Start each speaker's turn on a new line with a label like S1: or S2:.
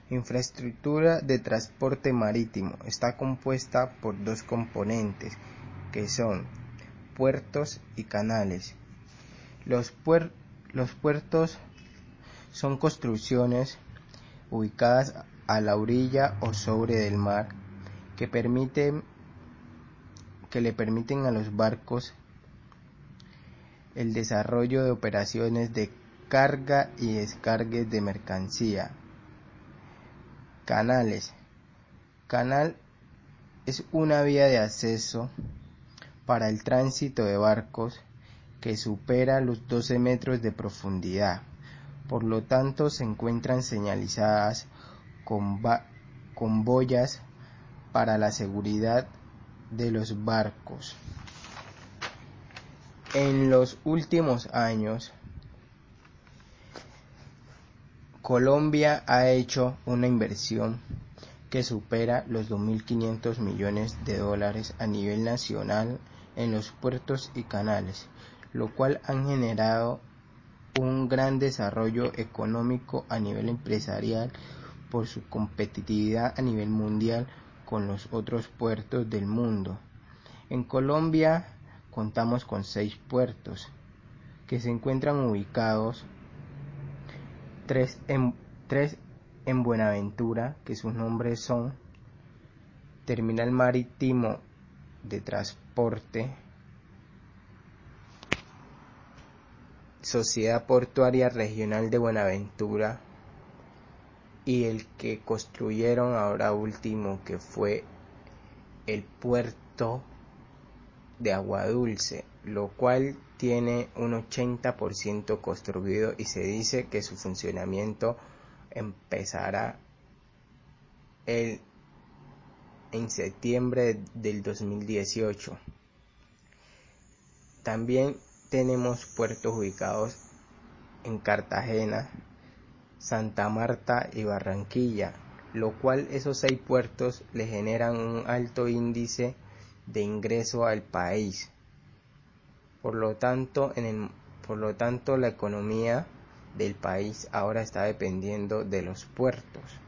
S1: Infraestructura de transporte marítimo está compuesta por dos componentes, que son puertos y canales. Los puertos son construcciones ubicadas a la orilla o sobre del mar que le permiten a los barcos el desarrollo de operaciones de carga y descargue de mercancía. Canales. Canal es una vía de acceso para el tránsito de barcos que supera los 12 metros de profundidad. Por lo tanto, se encuentran señalizadas con boyas para la seguridad de los barcos. En los últimos años, Colombia ha hecho una inversión que supera los 2.500 millones de dólares a nivel nacional en los puertos y canales, lo cual han generado un gran desarrollo económico a nivel empresarial por su competitividad a nivel mundial con los otros puertos del mundo. En Colombia contamos con 6 puertos que se encuentran ubicados, 3 en Buenaventura, que sus nombres son Terminal Marítimo de Transporte, Sociedad Portuaria Regional de Buenaventura, y el que construyeron ahora último, que fue el puerto de Aguadulce, lo cual tiene un 80% construido y se dice que su funcionamiento empezará en septiembre del 2018. También tenemos puertos ubicados en Cartagena, Santa Marta y Barranquilla, lo cual esos 6 puertos le generan un alto índice de ingreso al país. Por lo tanto, la economía del país ahora está dependiendo de los puertos.